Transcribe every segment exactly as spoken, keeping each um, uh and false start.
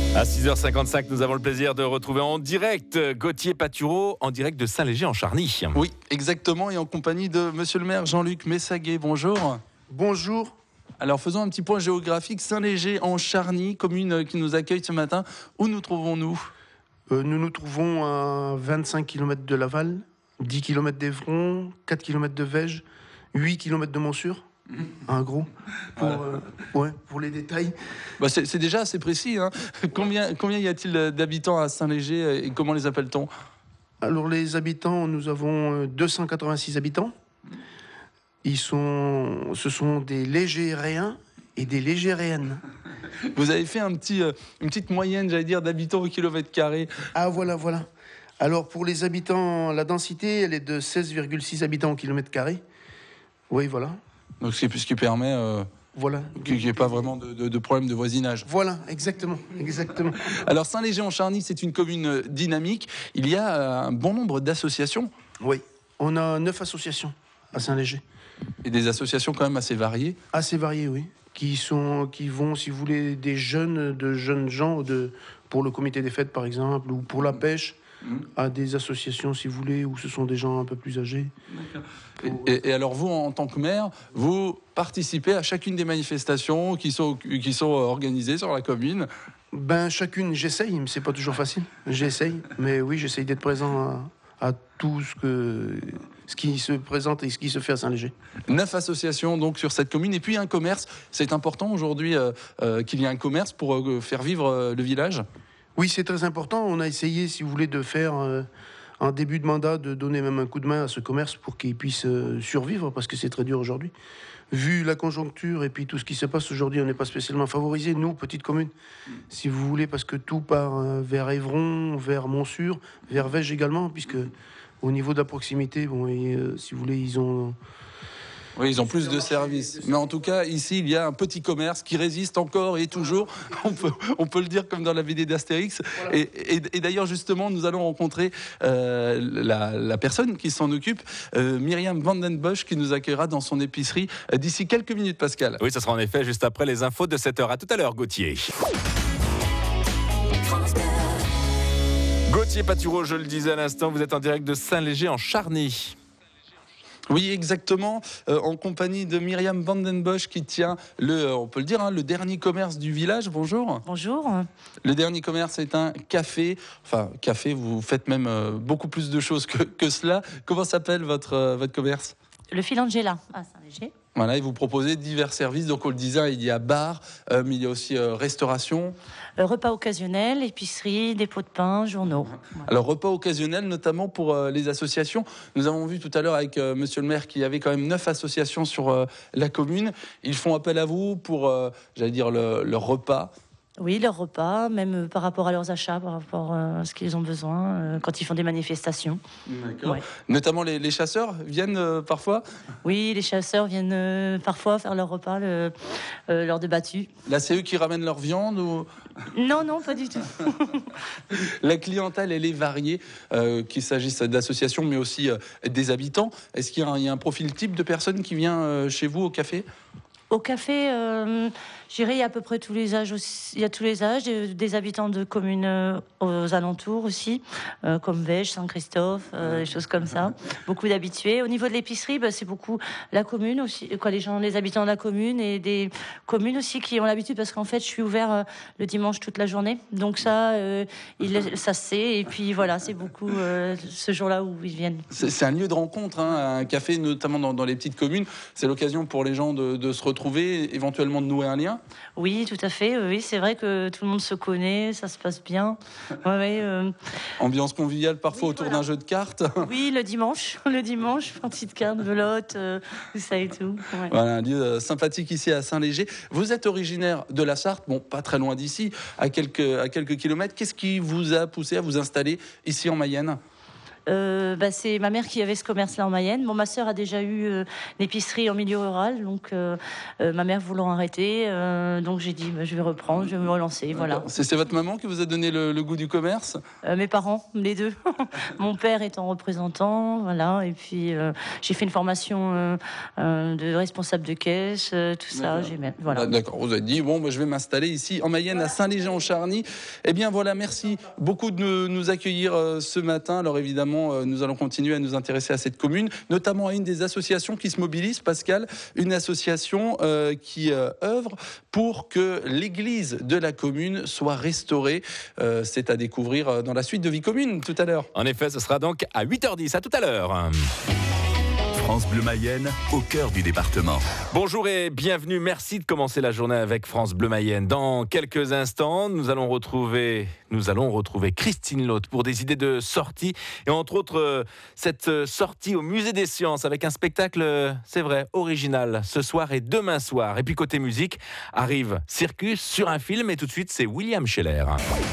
À six heures cinquante-cinq, nous avons le plaisir de retrouver en direct Gauthier Patureau, en direct de Saint-Léger en Charny. Oui, exactement, et en compagnie de monsieur le maire Jean-Luc Messaguet. Bonjour. Bonjour. Alors faisons un petit point géographique. Saint-Léger en Charny, commune qui nous accueille ce matin. Où nous trouvons-nous ? Euh, nous nous trouvons à vingt-cinq kilomètres de Laval, dix kilomètres d'Evron, quatre kilomètres de Vège, huit kilomètres de Montsûrs. Un gros, pour, Voilà. euh, ouais, pour les détails. Bah c'est, c'est déjà assez précis. Hein. Combien, combien y a-t-il d'habitants à Saint-Léger et comment les appelle-t-on ? Alors les habitants, nous avons deux cent quatre-vingt-six habitants. Ils sont, ce sont des légéréens et des légéréennes. Vous avez fait un petit, euh, une petite moyenne, j'allais dire, d'habitants au kilomètre carré. Ah voilà, voilà. Alors pour les habitants, la densité, elle est de seize virgule six habitants au kilomètre carré. Oui, voilà. Donc ce qui, ce qui permet euh, Voilà. qu'il n'y ait pas vraiment de, de, de problème de voisinage. Voilà, exactement, exactement. Alors Saint-Léger en Charny, c'est une commune dynamique. Il y a un bon nombre d'associations Oui, on a neuf associations à Saint-Léger. et des associations quand même assez variées. Assez variées, oui. Qui, sont, qui vont, si vous voulez, des jeunes, de jeunes gens, de, pour le comité des fêtes par exemple, ou pour la pêche, Mmh. à des associations, si vous voulez, où ce sont des gens un peu plus âgés. Et, et, et alors vous, en tant que maire, vous participez à chacune des manifestations qui sont, qui sont organisées sur la commune. Ben, chacune, j'essaye, mais c'est pas toujours facile. J'essaye, mais oui, j'essaye d'être présent à, à tout ce, que, ce qui se présente et ce qui se fait à Saint-Léger. Neuf associations donc sur cette commune et puis un commerce. C'est important aujourd'hui euh, euh, qu'il y ait un commerce pour euh, faire vivre euh, le village. Oui, c'est très important. On a essayé, si vous voulez, de faire euh, en début de mandat, de donner même un coup de main à ce commerce pour qu'il puisse euh, survivre, parce que c'est très dur aujourd'hui. Vu la conjoncture et puis tout ce qui se passe aujourd'hui, on n'est pas spécialement favorisé, nous, petite commune, si vous voulez, parce que tout part euh, vers Évron, vers Montsûrs, vers Vège également, puisque au niveau de la proximité, bon, et, euh, si vous voulez, ils ont... Oui, ils ont plus de services. Mais en tout cas, ici, il y a un petit commerce qui résiste encore et toujours. On peut, on peut le dire comme dans la B D d'Astérix. Voilà. Et, et, et d'ailleurs, justement, nous allons rencontrer euh, la, la personne qui s'en occupe, euh, Myriam Vandenbosch, qui nous accueillera dans son épicerie euh, d'ici quelques minutes, Pascal. Oui, ça sera en effet juste après les infos de sept heures. À tout à l'heure, Gauthier. Gauthier Patureau, je le disais à l'instant, vous êtes en direct de Saint-Léger en Charny. Oui, exactement, euh, en compagnie de Myriam Vandenbosch qui tient, le, on peut le dire, hein, le dernier commerce du village. Bonjour. Bonjour. Le dernier commerce est un café. Enfin, café, vous faites même euh, beaucoup plus de choses que, que cela. Comment s'appelle votre, euh, votre commerce ? Le Filangela à Saint-Léger. Voilà, et vous proposez divers services. Donc, on le disait, il y a bar, euh, mais il y a aussi euh, restauration. Euh, repas occasionnels, épicerie, dépôt de pain, journaux. Voilà. Alors, repas occasionnels, notamment pour euh, les associations. Nous avons vu tout à l'heure avec euh, monsieur le maire qu'il y avait quand même neuf associations sur euh, la commune. Ils font appel à vous pour, euh, j'allais dire, le, le repas. Oui, leurs repas, même par rapport à leurs achats, par rapport à ce qu'ils ont besoin, euh, quand ils font des manifestations. D'accord. Ouais. Notamment les, les chasseurs viennent euh, parfois. Oui, les chasseurs viennent euh, parfois faire leur repas le, euh, lors de battues. Là, c'est eux qui ramènent leur viande ou... Non, non, pas du tout. La clientèle, elle est variée, euh, qu'il s'agisse d'associations, mais aussi euh, des habitants. Est-ce qu'il y a, un, il y a un profil type de personne qui vient euh, chez vous au café ? Au café, euh, je dirais, il y a à peu près tous les âges aussi. Il y a tous les âges, des, des habitants de communes euh, aux alentours aussi, euh, comme Vège, Saint-Christophe, euh, des choses comme ça. Beaucoup d'habitués. Au niveau de l'épicerie, bah, c'est beaucoup la commune aussi, quoi, les gens, les habitants de la commune et des communes aussi qui ont l'habitude, parce qu'en fait, je suis ouvert euh, le dimanche toute la journée. Donc ça, euh, il, ça se sait. Et puis voilà, c'est beaucoup euh, ce jour-là où ils viennent. C'est, c'est un lieu de rencontre, hein, un café, notamment dans, dans les petites communes. C'est l'occasion pour les gens de, de se retrouver, éventuellement de nouer un lien. Oui, tout à fait. Oui, c'est vrai que tout le monde se connaît, ça se passe bien. Ouais, ouais, euh... Ambiance conviviale parfois Oui, autour voilà. d'un jeu de cartes. Oui, le dimanche, le dimanche, partie de cartes, belote, euh, tout ça et tout. Ouais. Voilà, un lieu euh, sympathique ici à Saint-Léger. Vous êtes originaire de la Sarthe, bon, pas très loin d'ici, à quelques, à quelques kilomètres. Qu'est-ce qui vous a poussé à vous installer ici en Mayenne ? euh, bah, c'est ma mère qui avait ce commerce-là en Mayenne. Bon, ma sœur a déjà eu euh, l'épicerie en milieu rural, donc euh, euh, ma mère voulant arrêter, euh, donc j'ai dit bah, je vais reprendre, je vais me relancer, voilà. C'est, c'est votre maman qui vous a donné le, le goût du commerce? Euh, mes parents, les deux. Mon père étant représentant, voilà, et puis euh, j'ai fait une formation euh, euh, de responsable de caisse, euh, tout ça, D'accord. j'ai même, voilà. Ah, d'accord, vous avez dit, bon, bah, je vais m'installer ici en Mayenne, à Saint-Léger-en-Charny. Eh bien voilà, merci beaucoup de nous accueillir euh, ce matin. Alors évidemment, euh, nous allons continuer à nous intéresser à cette commune, notamment à une des associations qui se mobilise, Pascal, une association euh, qui euh, œuvre pour que l'église de la commune soit restaurée. Euh, c'est à découvrir dans la suite de Vie Commune tout à l'heure. En effet, ce sera donc à huit heures dix. À tout à l'heure. France Bleu Mayenne, au cœur du département. Bonjour et bienvenue. Merci de commencer la journée avec France Bleu Mayenne. Dans quelques instants, nous allons retrouver, nous allons retrouver Christine Loth pour des idées de sortie. Et entre autres, euh, cette sortie au Musée des Sciences avec un spectacle, euh, c'est vrai, original, ce soir et demain soir. Et puis côté musique, arrive Circus sur un film. Et tout de suite, c'est William Scheller.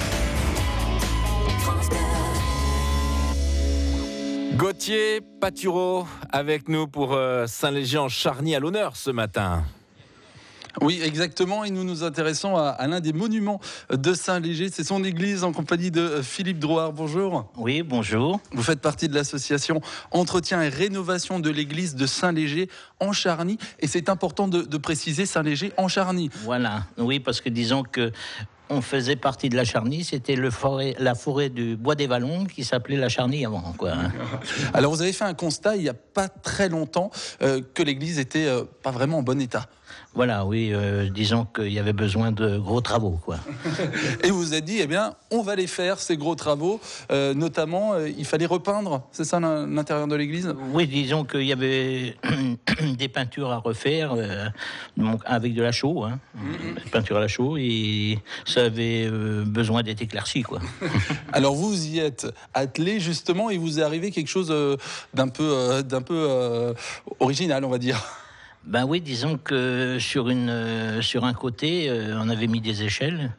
Gauthier Patureau avec nous pour euh, Saint-Léger-en-Charny à l'honneur ce matin. Oui, exactement. Et nous nous intéressons à, à l'un des monuments de Saint-Léger. C'est son église en compagnie de Philippe Drouard. Bonjour. Oui, bonjour. Vous faites partie de l'association Entretien et Rénovation de l'église de Saint-Léger-en-Charny. Et c'est important de, de préciser Saint-Léger-en-Charny. Voilà. Oui, parce que disons que on faisait partie de la Charny, c'était le forêt, la forêt du Bois des Vallons qui s'appelait la Charny avant, quoi. Alors vous avez fait un constat il n'y a pas très longtemps euh, que l'église était euh, pas vraiment en bon état. Voilà, oui, euh, disons qu'il y avait besoin de gros travaux, quoi. Et vous vous êtes dit, eh bien, on va les faire, ces gros travaux. Euh, notamment, euh, il fallait repeindre, c'est ça l'intérieur de l'église? Oui, disons qu'il y avait des peintures à refaire, euh, donc avec de la chaux, hein, mm-hmm. peinture à la chaux, et ça avait euh, besoin d'être éclairci, quoi. Alors vous y êtes attelé justement, et vous est arrivé quelque chose euh, d'un peu, euh, d'un peu euh, original, on va dire. Ben oui, disons que sur, une, euh, sur un côté, euh, on avait mis des échelles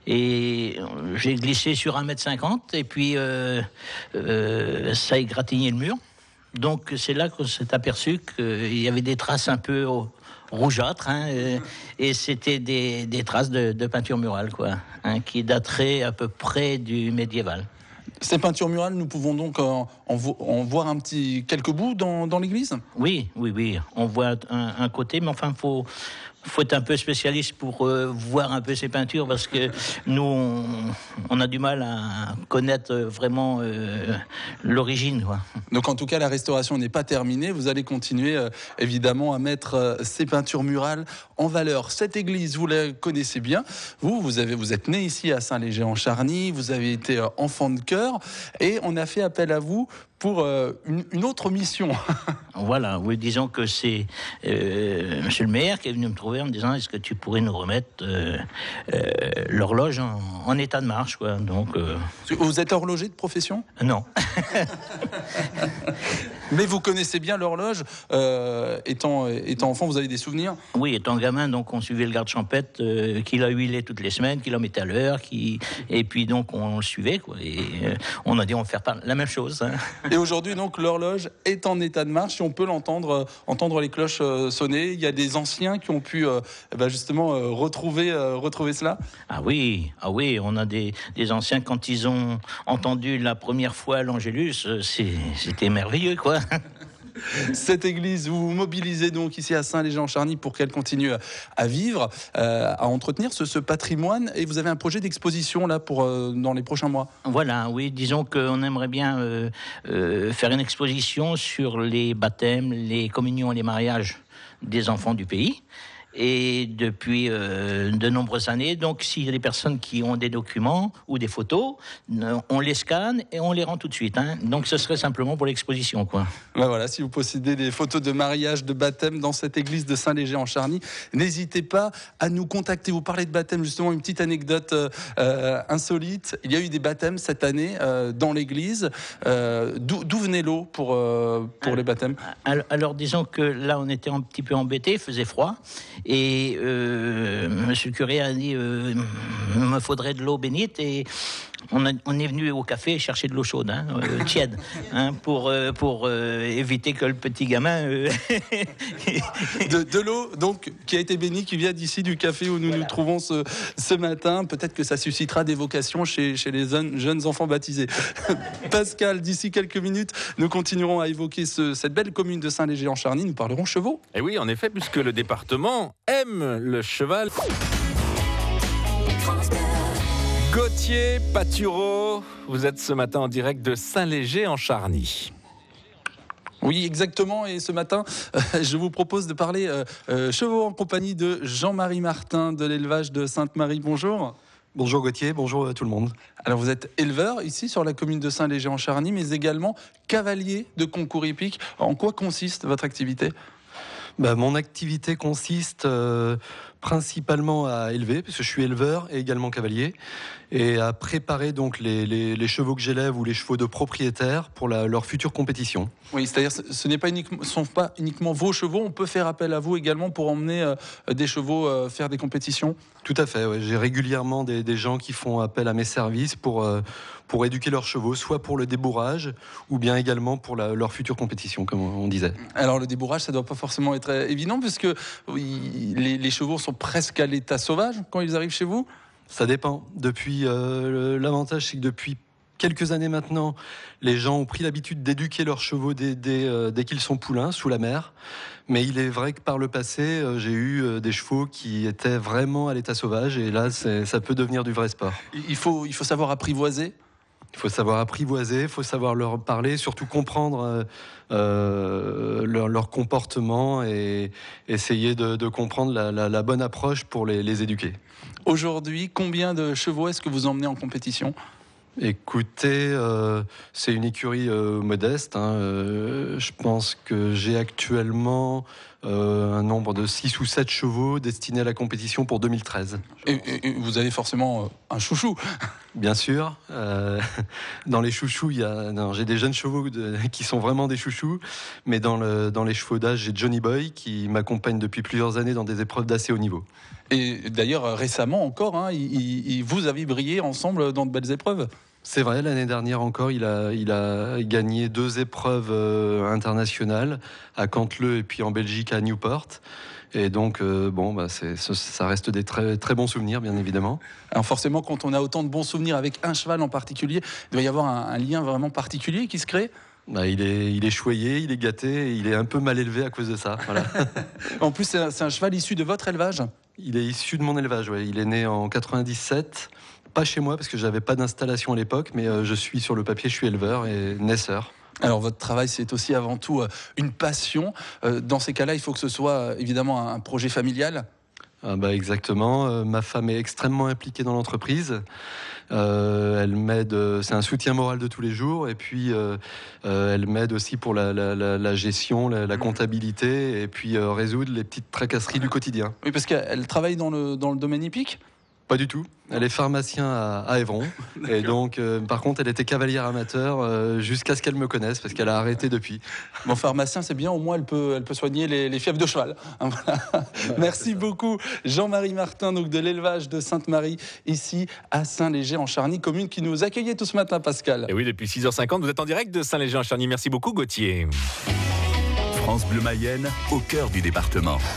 et j'ai glissé sur un mètre cinquante et puis euh, euh, ça a égratigné le mur. Donc c'est là qu'on s'est aperçu qu'il y avait des traces un peu rougeâtres, hein, euh, et c'était des, des traces de, de peinture murale, quoi, hein, qui dateraient à peu près du médiéval. Ces peintures murales, nous pouvons donc en, en, vo- en voir un petit, quelques bouts dans, dans l'église? Oui, oui, oui. On voit un, un côté, mais enfin, faut, faut être un peu spécialiste pour euh, voir un peu ces peintures, parce que nous, on, on a du mal à connaître vraiment euh, l'origine, quoi. Donc en tout cas, la restauration n'est pas terminée. Vous allez continuer euh, évidemment à mettre euh, ces peintures murales en valeur. Cette église, vous la connaissez bien. Vous, vous, avez, vous êtes né ici à Saint-Léger-en-Charny. Vous avez été euh, enfant de chœur et on a fait appel à vous pour euh, une, une autre mission. Voilà, oui, disons que c'est euh, monsieur le maire qui est venu me trouver en me disant est-ce que tu pourrais nous remettre euh, euh, l'horloge en, en état de marche, quoi. Donc, euh... Vous êtes horloger de profession? Non. Mais vous connaissez bien l'horloge, euh, étant, étant enfant, vous avez des souvenirs? Oui, étant gamin, donc on suivait le garde champêtre euh, qui l'a huilé toutes les semaines, qui la mettait à l'heure, qui... et puis donc on le suivait, quoi. Et euh, on a dit on va faire la même chose, hein. Et aujourd'hui, donc, l'horloge est en état de marche. Et on peut l'entendre, euh, entendre les cloches euh, sonner. Il y a des anciens qui ont pu euh, eh ben justement euh, retrouver, euh, retrouver cela. Ah oui, ah oui, on a des, des anciens, quand ils ont entendu la première fois l'Angélus, c'est, c'était merveilleux, quoi. Cette église, vous vous mobilisez donc ici à Saint-Léger-en-Charny pour qu'elle continue à vivre, euh, à entretenir ce, ce patrimoine. Et vous avez un projet d'exposition là pour euh, dans les prochains mois. Voilà, oui, disons qu'on aimerait bien euh, euh, faire une exposition sur les baptêmes, les communions et les mariages des enfants du pays. Et depuis euh, de nombreuses années, donc s'il y a des personnes qui ont des documents ou des photos, on les scanne et on les rend tout de suite, hein. Donc ce serait simplement pour l'exposition, quoi. Ben voilà, si vous possédez des photos de mariage, de baptême dans cette église de Saint-Léger-en-Charny, n'hésitez pas à nous contacter. Vous parlez de baptême, justement, une petite anecdote euh, insolite. Il y a eu des baptêmes cette année euh, dans l'église. Euh, d'où, d'où venait l'eau pour, euh, pour alors, les baptêmes? alors, alors disons que là, on était un petit peu embêtés, il faisait froid. Et euh, monsieur le curé a dit euh, il me faudrait de l'eau bénite, et On, a, on est venu au café chercher de l'eau chaude, hein, euh, tiède, hein, pour, euh, pour euh, éviter que le petit gamin... Euh... de, de l'eau donc, qui a été bénie, qui vient d'ici du café où nous voilà. nous trouvons ce, ce matin. Peut-être que ça suscitera des vocations chez, chez les jeunes, jeunes enfants baptisés. Pascal, d'ici quelques minutes, nous continuerons à évoquer ce, cette belle commune de Saint-Léger-en-Charny. Nous parlerons chevaux. Et oui, en effet, puisque le département aime le cheval. Gauthier Patureau, vous êtes ce matin en direct de Saint-Léger-en-Charny. Oui, exactement. Et ce matin, euh, je vous propose de parler euh, euh, chevaux en compagnie de Jean-Marie Martin de l'élevage de Sainte-Marie. Bonjour. Bonjour Gauthier, bonjour à tout le monde. Alors vous êtes éleveur ici sur la commune de Saint-Léger-en-Charny, mais également cavalier de concours hippiques. En quoi consiste votre activité ? Bah, mon activité consiste euh, principalement à élever, parce que je suis éleveur et également cavalier, et à préparer donc les, les, les chevaux que j'élève ou les chevaux de propriétaires pour la, leur future compétition. Oui, c'est-à-dire ce ce n'est pas uniquement, sont pas uniquement vos chevaux, on peut faire appel à vous également pour emmener euh, des chevaux euh, faire des compétitions. Tout à fait, ouais. J'ai régulièrement des, des gens qui font appel à mes services pour, euh, pour éduquer leurs chevaux, soit pour le débourrage ou bien également pour la, leur future compétition, comme on disait. Alors le débourrage, ça ne doit pas forcément être évident, puisque oui, les, les chevaux sont presque à l'état sauvage quand ils arrivent chez vous. Ça dépend. Depuis, euh, l'avantage, c'est que depuis quelques années maintenant, les gens ont pris l'habitude d'éduquer leurs chevaux dès, dès, euh, dès qu'ils sont poulains, sous la mer. Mais il est vrai que par le passé, euh, j'ai eu euh, des chevaux qui étaient vraiment à l'état sauvage, et là, c'est, ça peut devenir du vrai sport. Il faut, il faut savoir apprivoiser. Il faut savoir apprivoiser, il faut savoir leur parler, surtout comprendre euh, euh, leur, leur comportement et essayer de, de comprendre la, la, la bonne approche pour les, les éduquer. Aujourd'hui, combien de chevaux est-ce que vous emmenez en compétition ? Écoutez, euh, c'est une écurie euh, modeste. Hein, euh, je pense que j'ai actuellement euh, un nombre de six ou sept chevaux destinés à la compétition pour deux mille treize. Et, et, et vous avez forcément un chouchou. Bien sûr. Euh, dans les chouchous, il y a, non, j'ai des jeunes chevaux de, qui sont vraiment des chouchous. Mais dans, le, dans les chevaux d'âge, j'ai Johnny Boy qui m'accompagne depuis plusieurs années dans des épreuves d'assez haut niveau. Et d'ailleurs, récemment encore, hein, il, il, vous avez brillé ensemble dans de belles épreuves. C'est vrai, l'année dernière encore, il a, il a gagné deux épreuves euh, internationales à Cantleux et puis en Belgique à Newport. Et donc, euh, bon, bah c'est, ça reste des très, très bons souvenirs, bien évidemment. Alors forcément, quand on a autant de bons souvenirs avec un cheval en particulier, il doit y avoir un, un lien vraiment particulier qui se crée. Bah, il est, il est choyé, il est gâté, et il est un peu mal élevé à cause de ça. Voilà. En plus, c'est un, c'est un cheval issu de votre élevage ? Il est issu de mon élevage, ouais. Il est né en quatre-vingt-dix-sept. Pas chez moi, parce que j'avais pas d'installation à l'époque, mais euh, je suis sur le papier, je suis éleveur et naisseur. Alors votre travail, c'est aussi avant tout euh, une passion. Euh, dans ces cas-là, il faut que ce soit euh, évidemment un projet familial. Ah bah exactement. Euh, ma femme est extrêmement impliquée dans l'entreprise. Euh, elle m'aide. C'est un soutien moral de tous les jours. Et puis euh, euh, elle m'aide aussi pour la, la, la, la gestion, la, la comptabilité, et puis euh, résoudre les petites tracasseries du quotidien. Oui, parce qu'elle travaille dans le dans le domaine hippique. Pas du tout. Elle est pharmacien à, à Évron. Et donc, euh, par contre, elle était cavalière amateur euh, jusqu'à ce qu'elle me connaisse, parce qu'elle a arrêté depuis. Bon, pharmacien, c'est bien. Au moins, elle peut, elle peut soigner les, les fièvres de cheval. Voilà. Merci beaucoup, Jean-Marie Martin, donc de l'élevage de Sainte-Marie, ici à Saint-Léger-en-Charny, commune qui nous accueillait tout ce matin, Pascal. Et oui, depuis six heures cinquante, vous êtes en direct de Saint-Léger-en-Charny. Merci beaucoup, Gauthier. France Bleu Mayenne, au cœur du département.